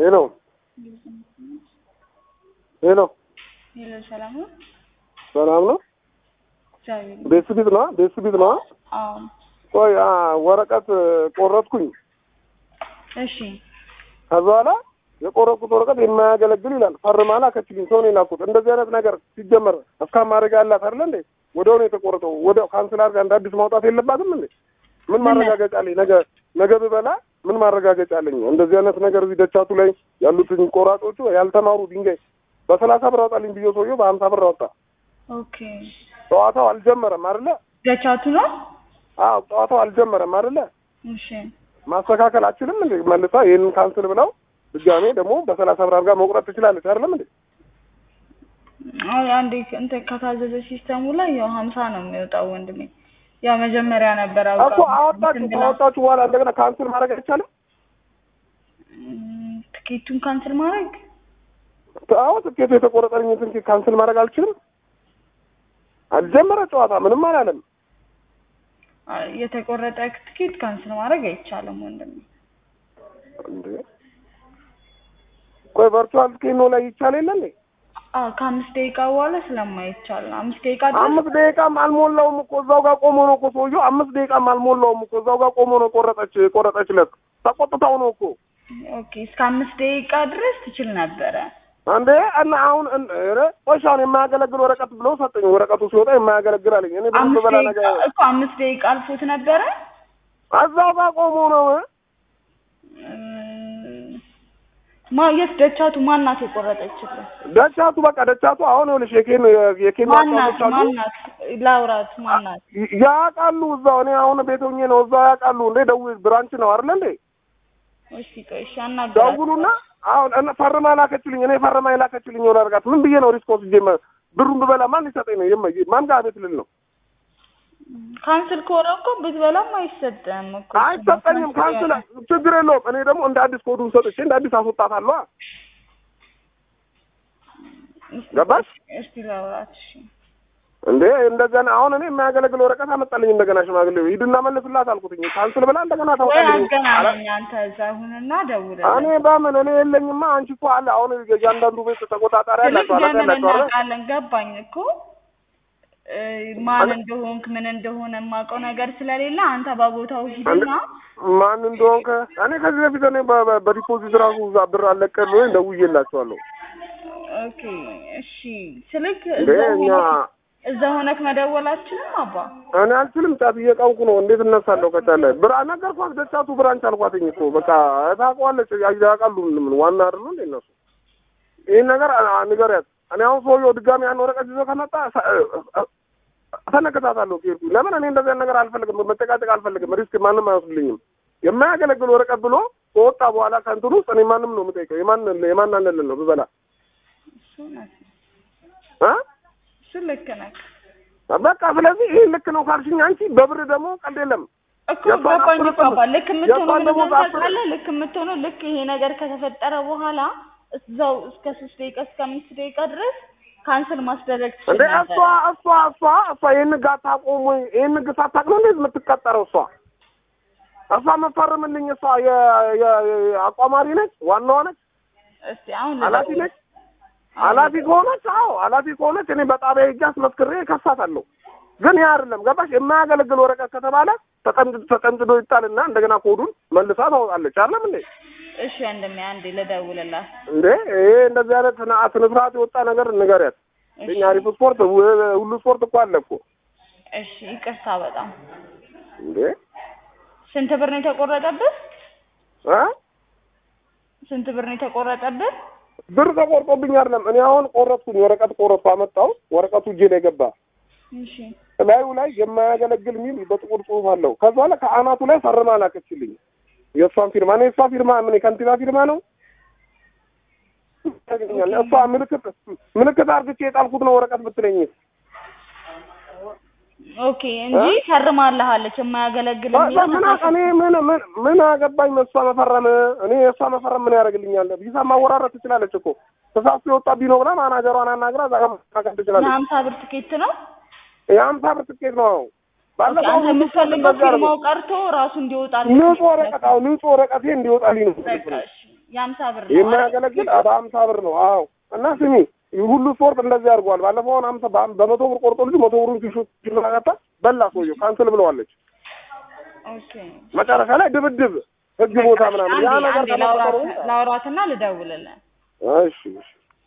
ሄሎ ሄሎ ሄሎ ሰላም ነው? ሰላም ነው? ዛሬ ቤት ነው? አዎ። ቆይ ወረቀት ቆረጥኩኝ። እሺ። ከዛ በኋላ የቆረጥኩት ወረቀት የማያገለግል ይላል። ፈርማላ ከችግኝ ሰው ነው የላኩት። እንደዚህ አይነት ነገር ሲጀመር እስካም ማድረግ ያላት አይደል እንዴ? ወዲያው ነው የተቆረጠው። ወዲያው ካንስል አድርጋ እንደ አዲስ ማውጣት የለባትም እንዴ? ምን ማረጋገጫ አለኝ? ነገ ብበላ ምን ማረጋገጫ አለኝ? እንደዚህ አይነት ነገር እዚህ ደቻቱ ላይ ያሉትን ቆራጮቹ ያልተማሩ ድንጋይ በ30 ብር አወጣልኝ ብዬ ሰውዬው በ50 ብር አወጣ። ኦኬ። ጨዋታው አልጀመረም አይደለ? ደቻቱ ነው? አዎ ጨዋታው አልጀመረም አይደለ? እሺ። ማስተካከል አችልም እንዴ? መልሳ ይሄንን ካንስል ብለው ድጋሜ ደግሞ በ30 ብር አድርጋ መቁረጥ ትችላለች አይደለም እንዴ? አንዴ እንተ ከታዘዘ ሲስተሙ ላይ ያው 50 ነው የሚወጣው ወንድሜ። ያው መጀመሪያ ነበር እኮ አወጣችሁ በኋላ እንደገና ካንስል ማድረግ አይቻልም? ትኬቱን ካንስል ማድረግ? አዎ ትኬቱ የተቆረጠልኝ ትኬት ካንስል ማድረግ አልችልም? አልጀመረ ጨዋታ ምንም አላለም። የተቆረጠ ትኬት ካንስል ማድረግ አይቻልም ወንድሜ። እንዴ ቆይ ቨርቹዋል ትኬት ነው ላይ ይቻል የለ እንዴ? ከ5 ደቂቃ በኋላ ስለማይቻል 5 ደቂቃ 5 ደቂቃም አልሞላውም እኮ እዛው ጋር ቆሞ ነው እኮ ሰውዬው። 5 ደቂቃም አልሞላውም እኮ እዛው ጋር ቆሞ ነው ቆረጠችለት። ተቆጥታው ነው እኮ። ኦኬ እስከ 5 ደቂቃ ድረስ ትችል ነበረ አንዴ እና አሁን ቆሻውን የማያገለግል ወረቀት ብለው ሰጠኝ። ወረቀቱ ሲወጣ የማያገለግል አለኝ። እኔ ብዙ በላ ነገር እኮ 5 ደቂቃ አልፎት ነበረ። እዛው ጋር ቆሞ ነው የት ደቻቱ ማናት የቆረጠችልህ? ደቻቱ በቃ ደቻቱ አሁን ይኸውልሽ የኬን ማናት ላውራት ማናት ያውቃሉ። እዛው እኔ አሁን ቤት ሆኜ ነው እዛው ያውቃሉ። እንዴ ደውል ብራንች ነው አይደል እንዴ? እሺ ቆይ እሺ አናግራት ደውሉና አሁን እነ ፈርማ ላከችልኝ። እኔ ፈርማ ላከችልኝ ወላ አርጋት ምን ብዬ ነው ሪስክ ወስጄ ብሩን ብበላ ማን ሊሰጠኝ ነው? ማን ጋር ቤት ልል ነው? ካንስል ኮረኮ ብትበላም አይሰጥም እኮ አይሰጠኝም። ካንስል ችግር የለውም። እኔ ደግሞ እንደ አዲስ ኮዱን ሰጥቼ እንደ አዲስ አስወጣታለሁ። ገባሽ? እስቲ ላውራት። እሺ እንዴ እንደገና አሁን እኔ የማያገለግል ወረቀት አመጣልኝ። እንደገና ሽማግሌው ሂድና መልስላት አልኩትኝ። ካንስል ብላ እንደገና ታውቃለኝ። አገናኝ አንተ እዛ ሁንና ደውል። እኔ በምን እኔ የለኝማ። አንቺ እኮ አለ አሁን እያንዳንዱ ቤት ተቆጣጣሪ አላችሁ አለን። ገባኝ እኮ ማን እንደሆንክ ምን እንደሆነ የማውቀው ነገር ስለሌለ አንተ በቦታው ሂድና ማን እንደሆንክ እኔ ከዚህ በፊት እኔ በዲፖዚት ራሱ ብር አለቀን ነው ደውዬላችኋለሁ። ኦኬ እሺ ስልክ እዛ ሆነክ መደወላችንም አባ እኔ አልችልም። ጫት እየቃውኩ ነው። እንዴት እነሳለሁ? ከቻለ ብር ነገርኳት። ደቻቱ ብራንች አልኳትኝ እኮ በቃ ታውቀዋለች። ያውቃሉ ምን ዋና አይደሉ እንዴ እነሱ። ይሄን ነገር ንገሪያት። እኔ አሁን ሰውዬው ድጋሚ ያን ወረቀት ይዞ ከመጣ ተነከታታለሁ። ለምን እኔ እንደዚህ ነገር አልፈልግም። መጨቃጨቅ አልፈልግም። ሪስክ ማንም አይወስድልኝም። የማያገለግል ወረቀት ብሎ ከወጣ በኋላ ከእንትኑ ውስጥ እኔ ማንም ነው የምጠይቀው። የማን አንደለን ነው ብበላ እሱ ልክ ነህ በቃ። ስለዚህ ይሄ ልክ ነው ካልሽኝ አንቺ በብር ደግሞ ቀልድ የለም እኮ ገባኝ እኮ አባ። ልክ የምትሆነው ልክ ይሄ ነገር ከተፈጠረ በኋላ እዛው እስከ 3 ደቂቃ እስከ 5 ደቂቃ ድረስ ካንሰል ማስደረግ ትችላለህ። እሷ ይሄን ጋር ታቆሙ። ይሄን ጋር ታጣቅ ነው እንዴ የምትቀጠረው? እሷ መፈረምልኝ። እሷ የአቋማሪ ነች፣ ዋናዋ ነች። እስቲ አሁን ኃላፊ ነች። ኃላፊ ከሆነች እኔ በጣቢያ ሄጄ አስመስክሬ እከሳታለሁ። ግን ያ አይደለም ገባሽ? የማያገለግል ወረቀት ከተባለ ተቀምጭዶ ይጣልና እንደገና ኮዱን መልሳ ታወጣለች አይደለም እንዴ? እሺ ወንድሜ አንዴ ልደውልላት እንዴ። ይሄ እንደዚህ አይነት ስነስርዓት የወጣ ነገር ንገሪያት። እኛ አሪፍ ስፖርት ሁሉ ስፖርት እኮ አለ እኮ። እሺ ይቅርታ በጣም እንዴ። ስንት ብር ነው የተቆረጠብህ? ስንት ብር ነው የተቆረጠብህ? ብር ተቆርጦብኝ አይደለም። እኔ አሁን ቆረጥኩኝ። ወረቀት አመጣው። ወረቀቱ እጄ ላይ ገባ። እሺ ላዩ ላይ የማያገለግል ሚል በጥቁር ጽሑፍ አለው። ከዛ ላይ ከአናቱ ላይ ፈርማ ላከችልኝ። የእሷን ፊርማ ነው። የእሷ ፊርማ ምን የከንቲባ ፊርማ ነው? እሷ ምልክት አርግቼ የጣልኩት ነው ወረቀት ብትለኝ። ኦኬ እንጂ ፈርማለሃለች የማያገለግል ምን አገባኝ እሷ መፈረም። እኔ እሷ መፈረም ምን ያደርግልኛል? ቢሳ ማወራረት ትችላለች እኮ ተሳስቶ የወጣብኝ ነው ብላ ማናጀሯን አናግራ ዛጋ ማካከል ትችላለች። 50 ብር ትኬት ነው። የ50 ብር ትኬት ነው። ባለፈው የምትፈልገው ፊርማው ቀርቶ ራሱ እንዲወጣልኝ ንጹህ ወረቀት እንዲወጣልኝ ነው። በቃ እሺ የ50 ብር ነው የማያገለግል 50 ብር ነው። አዎ እና ስሚ ሁሉ ስፖርት እንደዚህ አድርጓል። ባለፈው 50 በ100 ብር ቆርጦ ልጅ 100 ብሩን ሲሾት በላ ሰውዬው ካንስል ብለዋለች። ኦኬ መጨረሻ ላይ ድብድብ ህግ ቦታ ምናምን ያ ነገር ተማከሩ። ላውራትና ልደውልልህ። እሺ